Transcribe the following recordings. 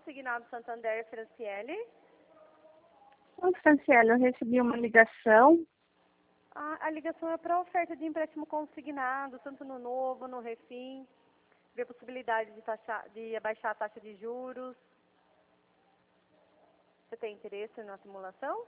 consignado Santander, Franciele. Ô, Franciele, eu recebi uma ligação. A ligação é para oferta de empréstimo consignado, tanto no novo, no refim. Ver a possibilidade de abaixar a taxa de juros. Você tem interesse na simulação?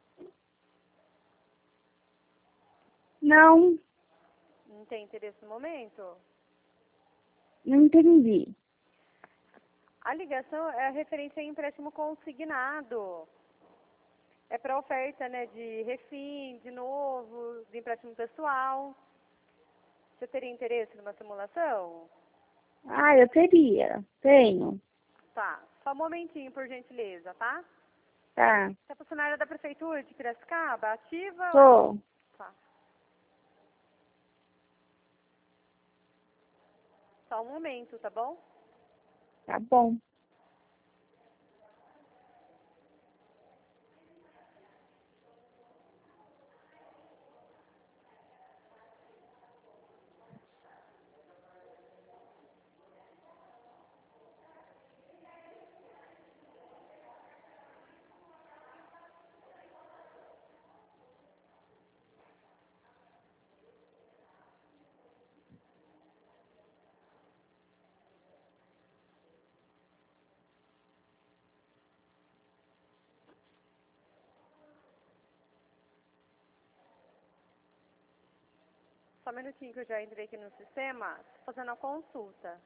Não, Não tem interesse no momento? não entendi. A ligação é a referência a empréstimo consignado. É para oferta, né, de refim, de novo, de empréstimo pessoal. Você teria interesse numa simulação? Ah, eu teria. Tenho. Tá. Só um momentinho, por gentileza, tá? Tá. Você é funcionária da Prefeitura de Piracicaba? Ativa? Tô. Tá. Só um momento, tá bom? Tá bom. Só um minutinho que eu já entrei aqui no sistema, fazendo a consulta.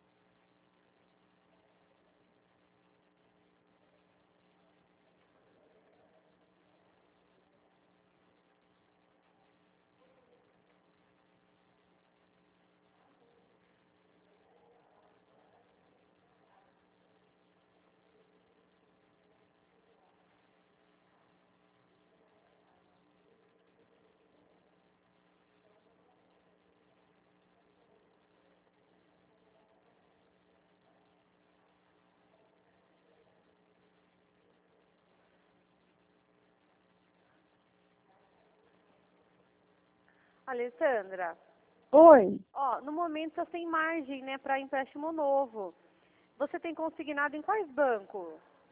Alessandra, Oi. ó, no momento você tem margem, né, para empréstimo novo. Você tem consignado em quais bancos?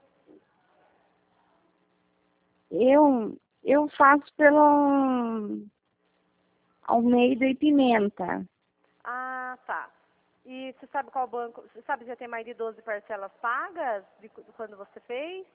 Eu faço pelo Almeida e Pimenta. Ah, tá. E você sabe qual banco? Você sabe se já tem mais de 12 parcelas pagas de quando você fez?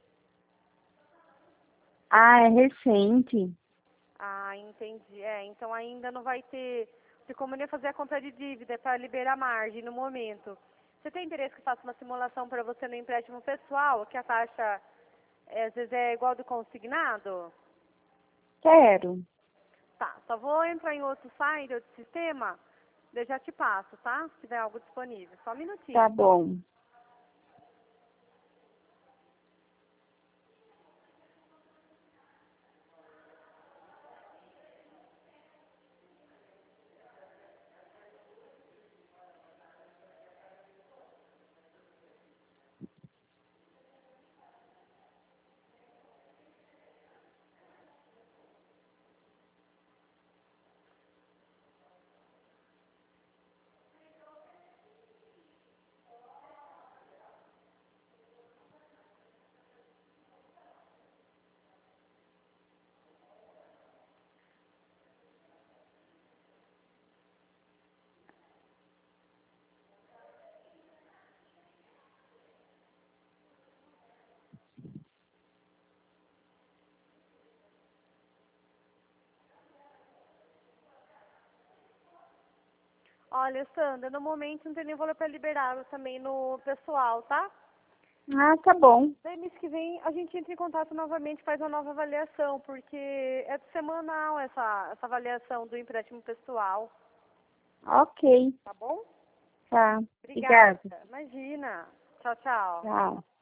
Ah, é recente. Ah, entendi. É, então ainda não vai ter. Se como nem fazer a compra de dívida para liberar margem no momento. Você tem interesse que eu faça uma simulação para você no empréstimo pessoal, que a taxa às vezes é igual do consignado? Quero. Tá, só vou entrar em outro site, outro sistema, daí eu já te passo, tá? Se tiver algo disponível. Só um Tá minutinho. bom. Olha, Sandra, no momento não tem nem valor para liberar também no pessoal, tá? Ah, tá bom. Daí mês que vem a gente entra em contato novamente, faz uma nova avaliação, porque é semanal essa avaliação do empréstimo pessoal, Ok. tá bom? Tá. Obrigada. Obrigada. Imagina. Tchau, tchau. Tchau.